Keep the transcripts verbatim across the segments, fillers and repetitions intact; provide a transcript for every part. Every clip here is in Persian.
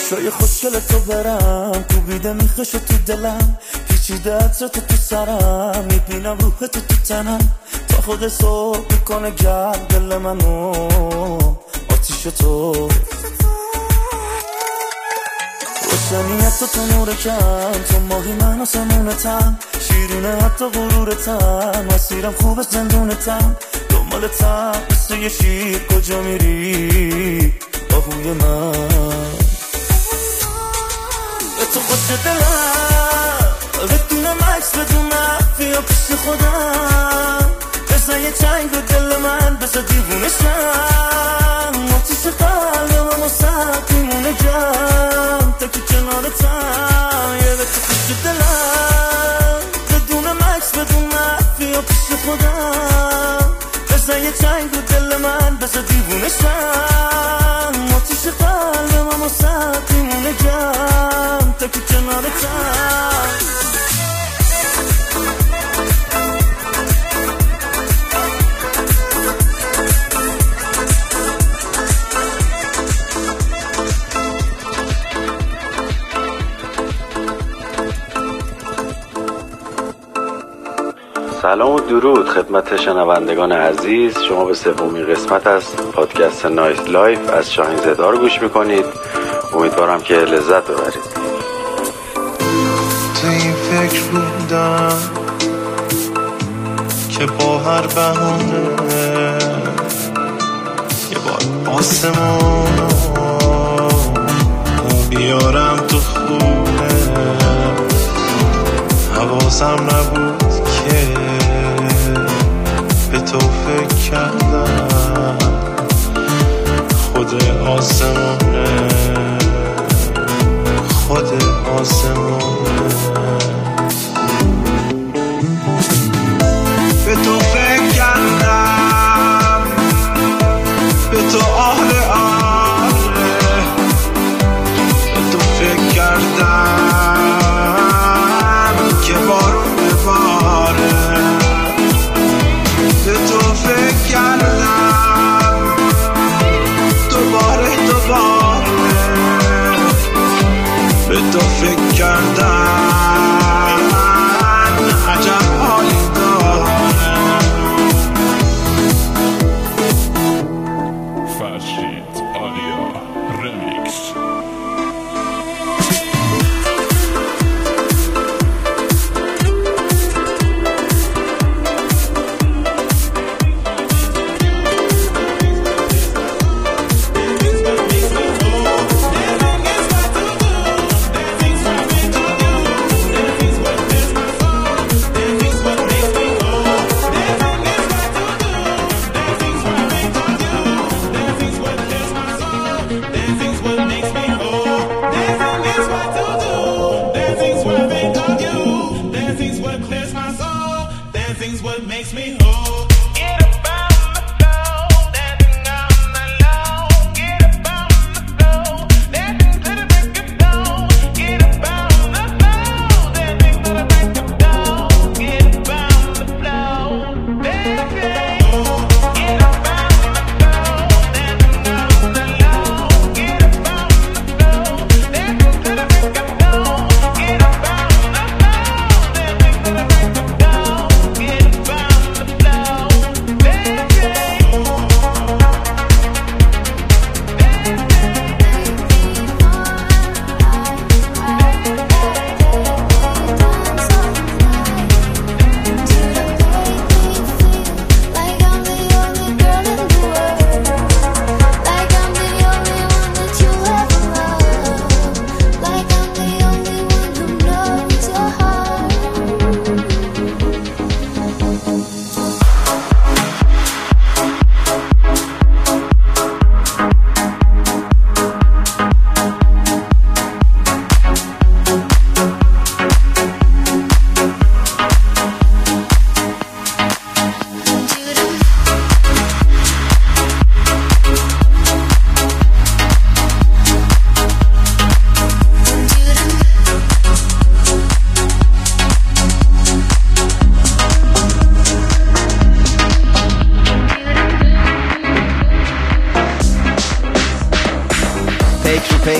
چشای خوشگل تو برم تو بیده میخش تو دلم پیچیده عطر تو تو سرم میبینم روح تو تو تنم تا خود صبح میکنه گرم دل منو آتیش تو روشنیت تو تو نور کم تو ماهی من آسمونتم شیرینه حتی غرورتم مسیرم خوب زندونتم دنبالتم مثل یه شیر کجا میری آهوی من به تو خوش دلم بدونم عکس بدونم بیا پیش خودم بزن یه چنگ به دل من بزن دیوونه شم آتیش قلبم و سخت میمونه گم تا که کنارتم یه به تو خوش دلم بدونم عکس بدونم بیا پیش خودم بزن یه چنگ به دل من بزن دیوونه شم آتیش قلبم و سخت میمونه گم تا که کنارتم سلام و درود خدمت شنوندگان عزیز. شما به سومین قسمت از پادکست نایت لایف از شاهین زدار گوش میکنید. امیدوارم که لذت ببرید. تو این فکر بودم که با هر بهونه یه بار آسمون بیارم تو خونه حواسم نبود که به تو فکر کردم خود آسمونه خود آسمونه به تو فکر کردم به تو آهله آهله به تو فکر کردم که بارون بباره به تو فکر کردم دوباره دوباره به تو فکر کردم عجب حالی داره فرشید آلیا رمیکس. Down.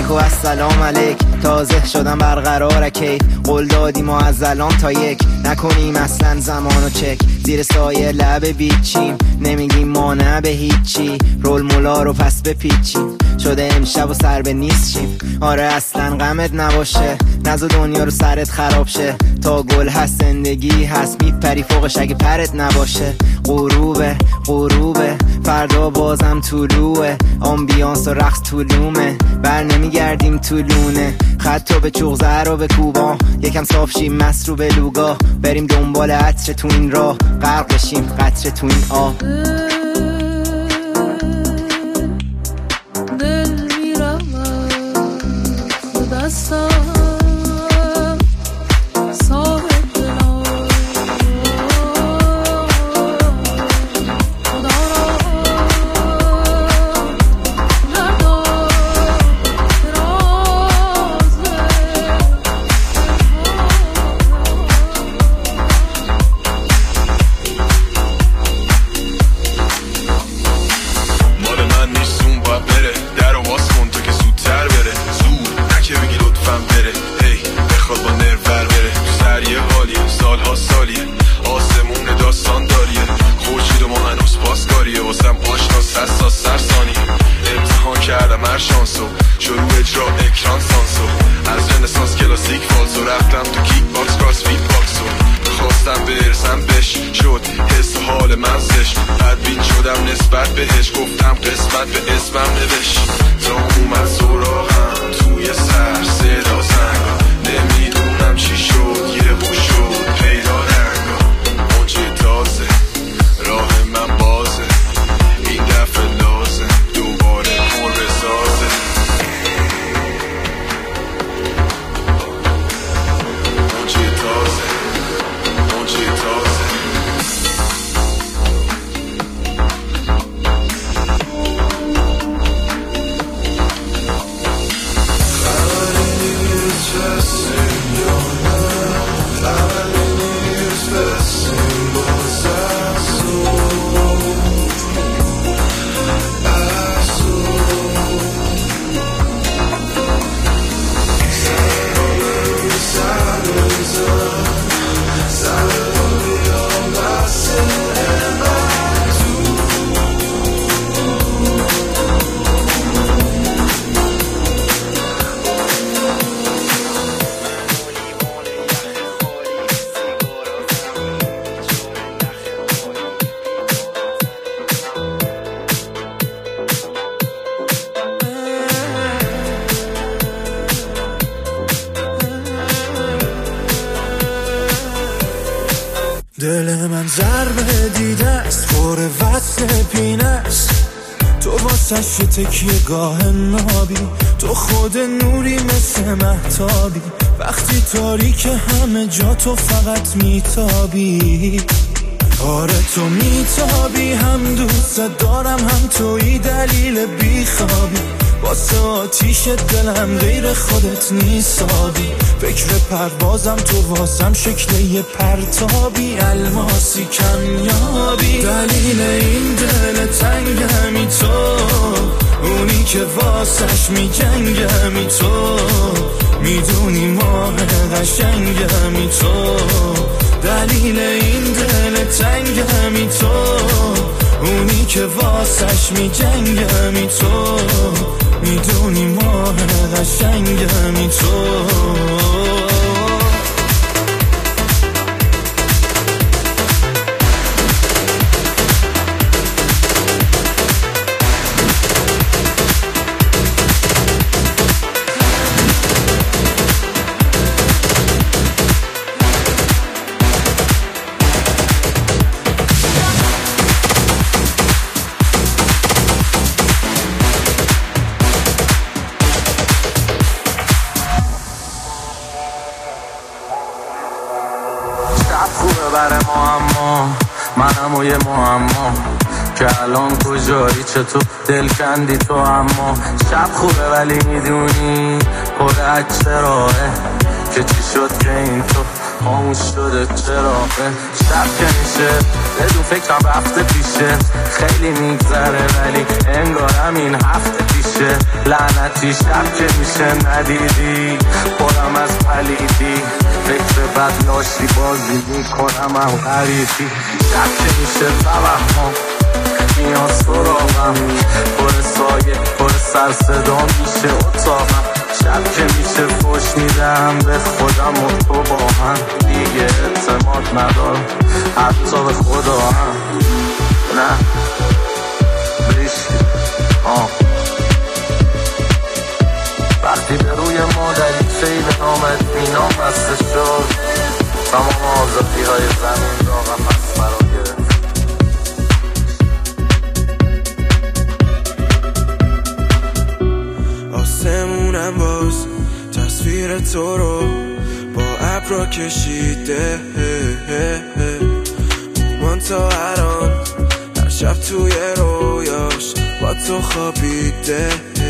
علیک و السلام علیک. تازه شدم برقرار کی قول دادیم و از الان تا یک نکنیم اصلا زمانو چک. زیر سایه لب بیچیم نمیگیم ما نه به هیچی. رول مولا رو پس بپیچیم شده امشب و سر به نیست شیم. آره اصلا غمت نباشه نزو دنیا رو سرت خراب شه. تا گل هست زندگی هست میپری فوقش اگه پرت نباشه. غروبه غروبه فردا بازم طلوعه. آمبیانس و رقص طولومه بر نمیگردیم طولونه. خطو به چوغ زر و به کوبا یکم صاف شیم مست رو به لوگا. بریم دنبال عطر تو این راه غرق بشیم قطره تو این آه. دل میرم دستم صاحب دلم دل من ضربه دیده است پر وصل پینه است. تو واسش یه تکیه گاه نابی تو خود نوری مثل مهتابی. وقتی تاریک همه جا تو فقط میتابی. آره تو میتابی هم دوست دارم هم توی دلیل بیخوابی. واسه آتیش دلم غیر خودت نیسابی. فکر پروازم تو واسم شکل یه پرتابی. الماسی کمیابی دلیل این دل تنگ همی تو. اونی که واسش می جنگ همی تو. میدونی ماه قشنگ همی تو. دلیل این دل تنگ همی تو. اونی که واسش می جنگ همی تو. میدونی ماه قشنگ همی تو. خوبه برای ما اما منم و یه معما که الان کجایی چطور دل کندی تو. اما شب خوبه ولی میدونی پر عکس راهه که چی شد که این تو خاموش شده چراغه. شب که میشه بدون فکرم رفته پیشه خیلی میگذره ولی انگارم این هفته پیشه لعنتی شب که میشه ندیدی خودم از پلیدی فکر بد لاشی بازی میکنم هم غریبی شب که میشه توهم میان سراغم پر سایه پر سر صدا میشه اتاقم شب که میشه فوش میدم به خودم و تو با هم دیگه اعتماد ندارم حتی به خدا هم نه بریشی آه وقتی به روی مادری فیل آمد بینام بسته شد تمام آزادی های زمین داغم از فرا گرفت آسمونم باز تصویر تو رو با ابرا کشیده من تا الان هر شب توی رویاش با تو خوابیده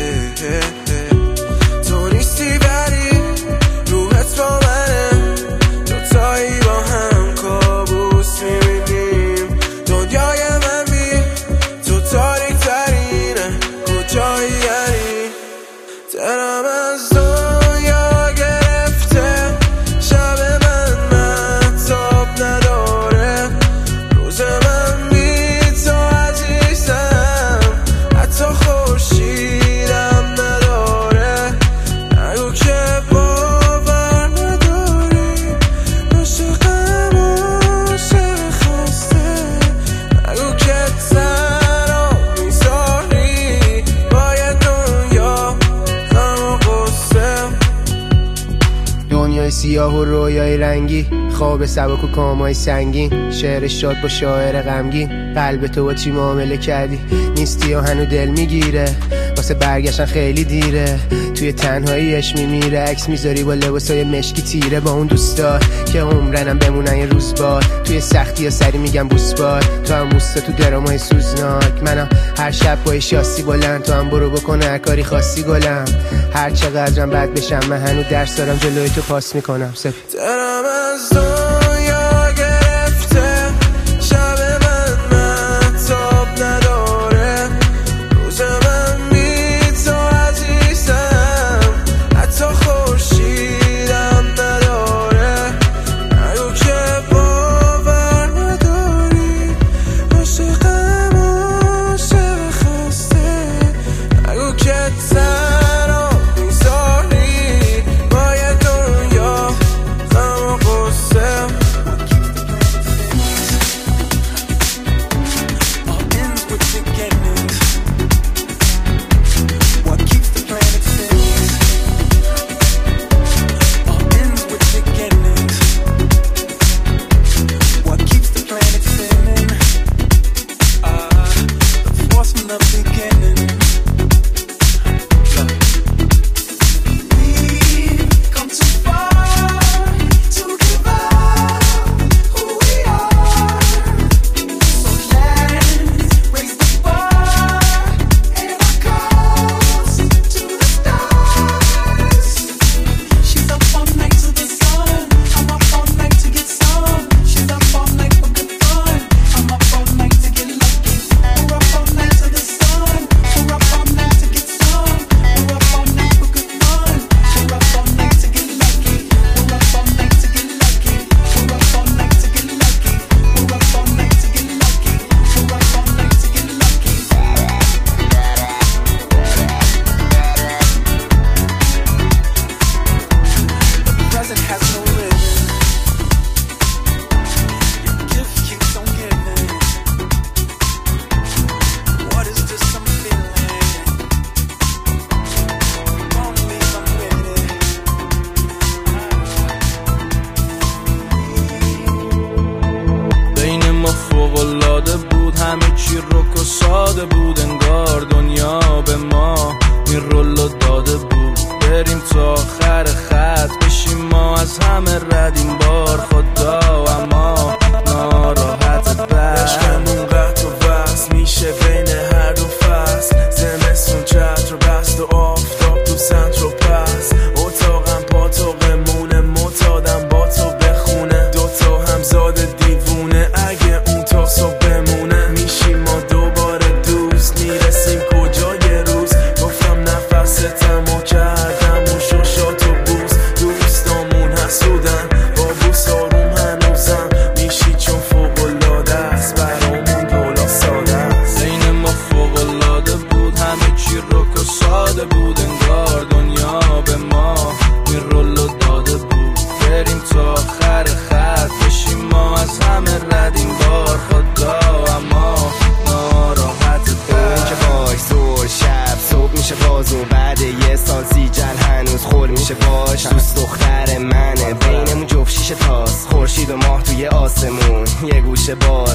تو نیستی ولی روحت با منه دوتایی با هم کابوس میبینیم دنیای من بی تو تاریک ترینه کجایی یعنی دلم از دنیا گرفته شب من مهتاب نداره روز من بی تو عزیزم حتی خورشیدم نداره نگو که باور نداری عاشقم عاشق خسته نگو که تنها میذاری باید دنیا دنیای سیاه و رویای رنگی خواب سبک و کامای سنگین شعر شاد با شاعر غمگین قلب تو با چی معامله کردی نیستی و هنو دل میگیره واسه برگشتن خیلی دیره توی تنهاییش میمیره عکس میذاری با لباسای مشکی تیره با اون دوستا که عمرنم بمونن یه روز بار توی سختی یا سری میگم بوس بار تو هم بوستا تو درامای سوزناک منم هر شب با شاسی بلند تو هم برو بکنه هر کاری خاصی گلم هر چقدرم بد بشم من هنو درس دارم جلوی تو پاس میکنم سفید دلم از دنیا گرفته شب من مهتاب نداره روز من بی تو عزیزم حتی خورشیدم نداره نگو که باور نداری عاشقم عاشق خسته نگو که تنها میذاری باید دنیا غم و غصه همه چی رک و ساده بود انگار دنیا به ما این رولو داده بود بریم تا آخر خط بشیم ما از همه رد این بار خدا اما ناراحت بر عشقمون قطع و وصل میشه بین هر دو فصل زمستون چتر بست و آفتاب تو سنت رو پس اتاقم پاتوقمونه معتادم با تو بخونه دوتا همزاد دیوونه اگه اون تا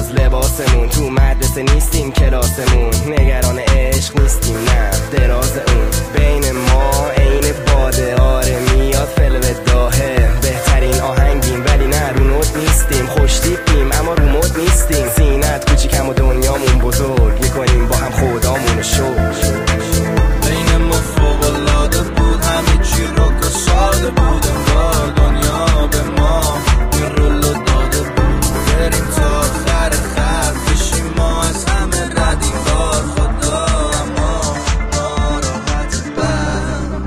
از لباسمون، تو مدرسه نیستیم کلاسمون، نگران عشق نیستیم نه دراز اون، بین ما عین باده آره میاد فلو داهه، بهترین آهنگیم ولی نه رو نوت نیستیم، خوشتیپیم اما رو مد نیستیم، زینت کوچیکم و دنیامون بزرگ، میکنیم با هم خدامونو شکر. بین ما فوق‌العاده بود، همه چی رو ساده بود، انگار دنیا به ما یه رولو داده بود، بریم تا آخر خط بشیم ما از همه ردیم بار خدا، اما ناراحت بند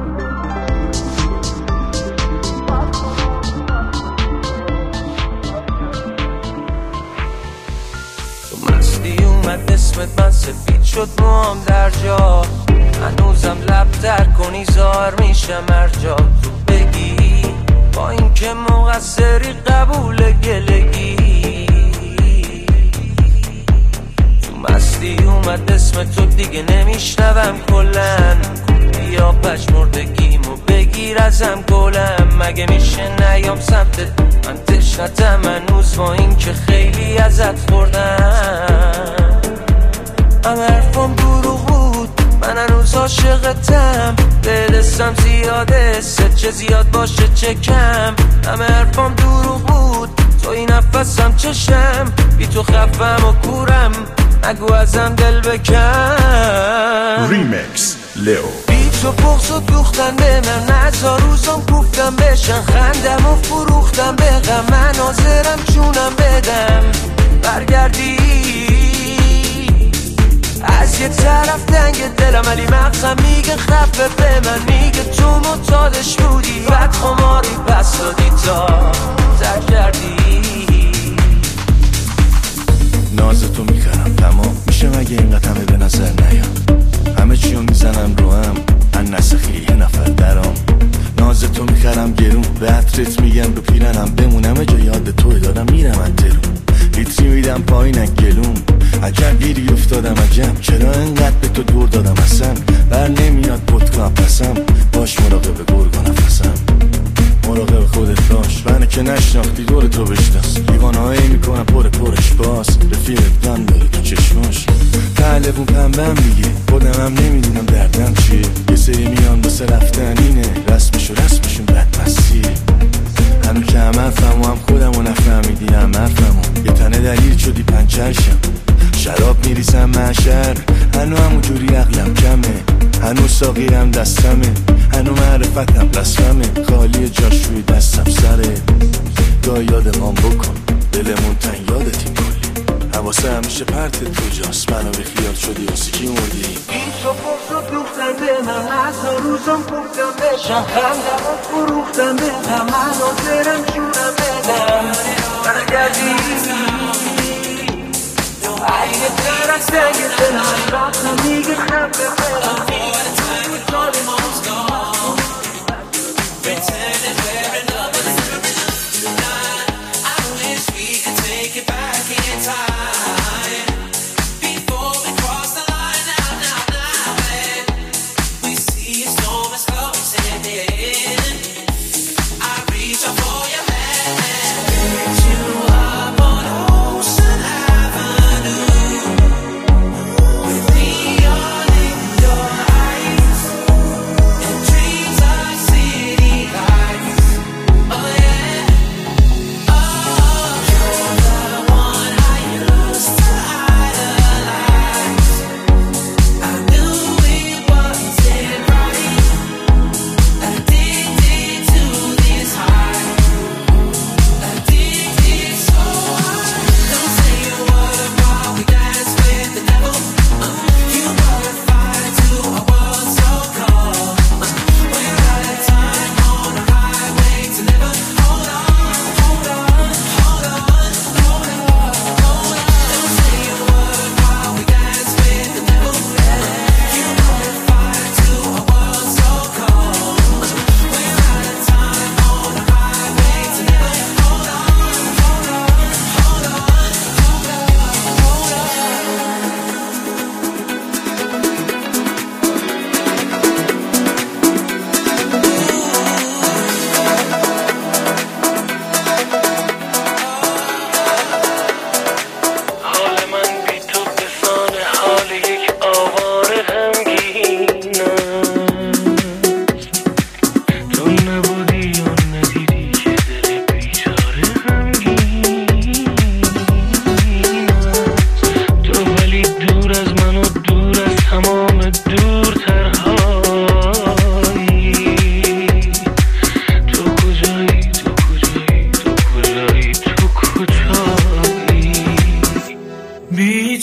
تو مستی اومد اسمت من سفید شد موام در جا، هنوزم لب در کنی زار میشم ارجا، تو بگی با این که مقصری قبول گلگی، تو مستی اومد اسم تو دیگه نمیشنوم کلن، بیا پشمردگیمو بگیر ازم گلم، مگه میشه نیام سمتت من تشنتم هنوز با این که خیلی ازت خوردم، همه حرفم دروغ بود من هنوز عاشقتم، دلستم زیاده ست چه زیاد باشه چه کم، همه حرفم دروغ بود توی نفسم چشم، بی تو خفم و کورم نگو ازم دل بکن. ریمیکس لیو بی تو بغض و دوختن به من، نزا روزم کوفتم بشن، خندم و فروختم به غم، من حاضرم جونم بدم برگردی از یه طرف دنگ دلم، ولی مغزم میگه خفه به من، میگه تو معتادش بودی بعد خماری پس دادی تا ترک کردی. ناز تو میخرم تمام میشه مگه اینقدر همه به نظر نیام، همه چیو میزنم رو هم ان نسخی یه نفر درام، ناز تو میخرم گرون به عطرت میگم رو پیرنم بمونم جا یاد توی دارم میرم انترون، لیتری میدم پایین گلوم، عجب گیری افتادم عجب چرا انقدر به تو دور دادم اصلا، بر نمیاد پتکام پسم، باش مراقب گرگا نفسم، مراقب خودت باش، منه که نشناختی دور تو بشناس، دیوانهایی میکنم پر پرش باز، رفیقت بند داره تو چشماش، تعلقون پنبم میگه خودم هم نمیدونم دردم چیه، یه سری میان بسه رفتن اینه، رسمش و رسمشون بدمستی، هنو که هم حرفم و هم خودم و نفهمیدی هم حرفم و یه تنه دلیل شدی پنچرشم، شراب میریزم محشر هنو همون جوری عقلم کمه، هنو ساقیرم دستمه، هنو معرفتم رسممه، خالی جاش روی دستم سره، گاه یادمان بکن دلمون تن یادتیم کلی، حواسه همیشه پرت تو جاست، منو بی خیال شدی واسه کی مردی، این تو فرصت دوختن به من، حتی روزم گفتم بشم، خندم و فروختم به هم، من حاضرم جونم بدم برگردی اگه در از دنگ دلم، رفتم میگه خفه بدم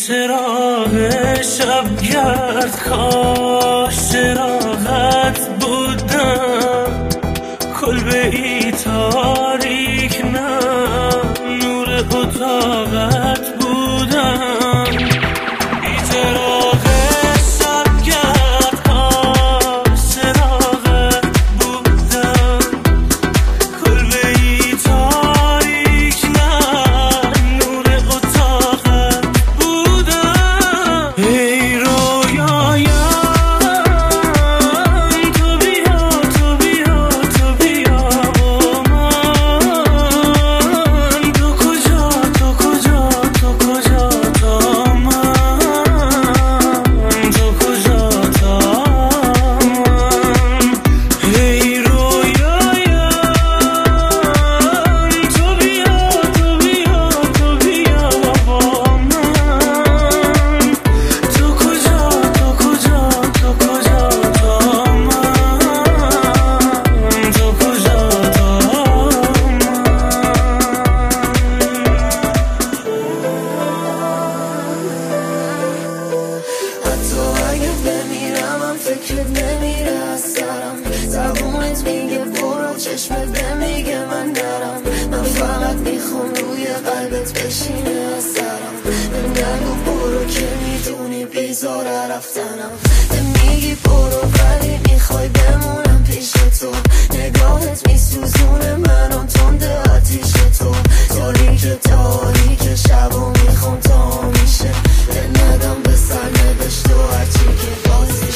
چراغ شبگرد کاش چراغت بودم، کلبه ای تاریک نه نور اتاقت بودم. بی چراغ شبگرد کاش چراغت بودم، کلبه ای تاریک نه نور اتاقت بودم. ای رویایم تو بیا تو بیا تو بیا با من، تو کجا تو کجا تو کجا تا من، تو کجا تا من. ای رویایم تو بیا تو بیا تو بیا با من، تو کجا تو کجا تو کجا تا من، تو کجا تا حتی اگه بمیرم هم فکرت نمیره از سرم، زبونت میگه برو چشمت نمیگه من نرم. من فقط میخوام روی قلبت بشینه از سرم، بهم نگو برو که میدونی بیزاره رفتنم. میگی برو ولی میخوای بمونم پیش تو، نگاهت میسوزونه منو تنده آتیش تو، تاریک تاریک شب و میخوام تا میشه ندم به سر نوشت و هرچی که بازیشه.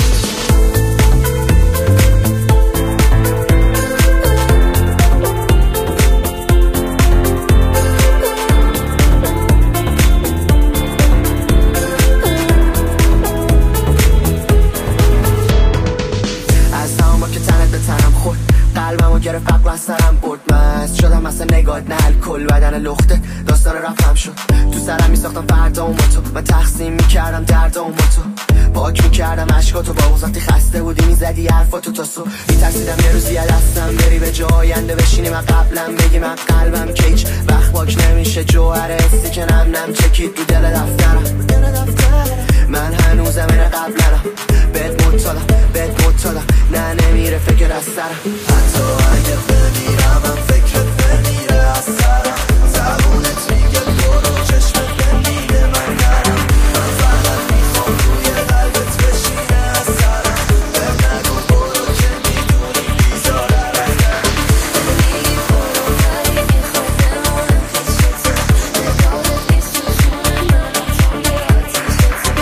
از تمام که تنت به تنم خورد، قلبمو گرفت عقل از سرم برد. مست شدم مثل نگات نه الکل، بدن لخته داستان رفتم شد. تو سرم میساختم فردا و تو، من تقسیم میکردم درد و تو، پاک میکردم عشقاتو. با اون وقتی خسته بودی میزدی حرفاتو تا صبح، میترسیدم یه روزی از دستم بری به جای آینده بشینی من قبلم بگی من قلبم که هیچ وقت پاک نمیشه. جوهر حسی که نم نم چکید رو دل دفترم، من هنوزم این قبلم بهت مطالم بهت مطالم، نه نمیره فکر از سرم. حتی اگه بمیرم هم فکرت نمیره از سرم، زبونت میگه برو چشمت نمیگه من نرم. من فقط میخوام روی قلبت بشینه از سرم، بهم نگو برو که میدونی بیزاره رفتنم. میگی برو ولی میخوای بمونم پیش تو، نگاهت میسوزونه منو تنده آتیش تو،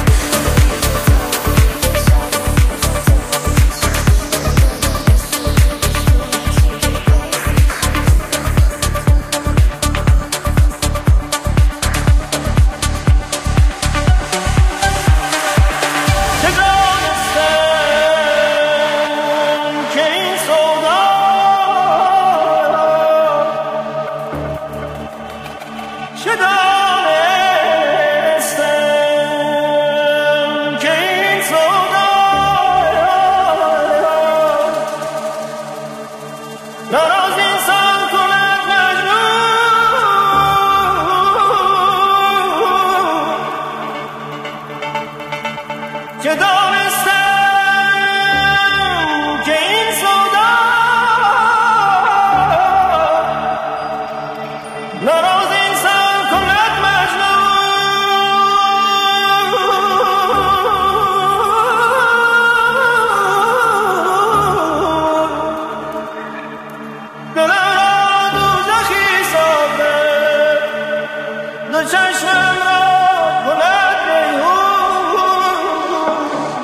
چه دانستم که این سودا ناراز انسان کند مجنون. چه دانستم که این سودا ناراز انسان کند مجنون. دلم را دوزخی ساخته، دو چشمم را کند میهون.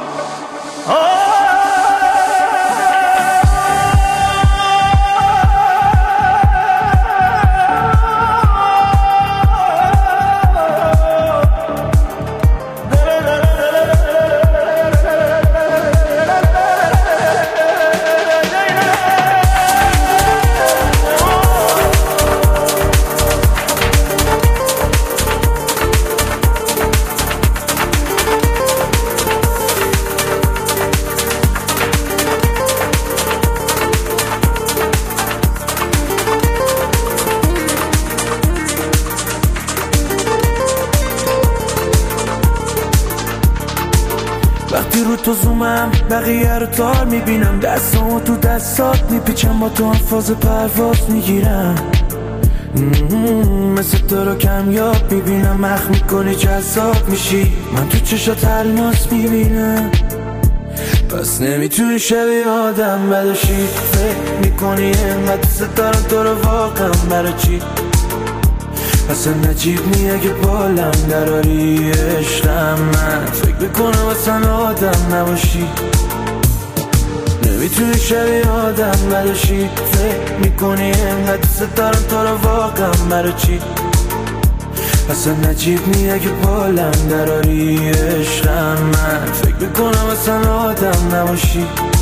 وقتی رو تو زومم بقیه رو تار میبینم، دستامو تو دستات میپیچم، با تو هم فاز پرواز میگیرم. مثل تو رو کمیاب میبینم، مخ میکنی جذاب میشی، من تو چشات الماس میبینم. پس نمیتونی شبیه آدم بداشی، فکر میکنی اینقدر دوست دارم تو رو واقعا برای چی؟ اصلا نجیب نیه که بالم دراری عشقم، من فکر میکنم اصلا آدم نباشی. نمیتونی شبیه آدم بداشی، فکر میکنی اینقدر دوست دارم تو رو واقعا برای چی؟ اصلا نجیب نیه که بالم دراری عشقم، من فکر میکنم اصلا آدم نباشی.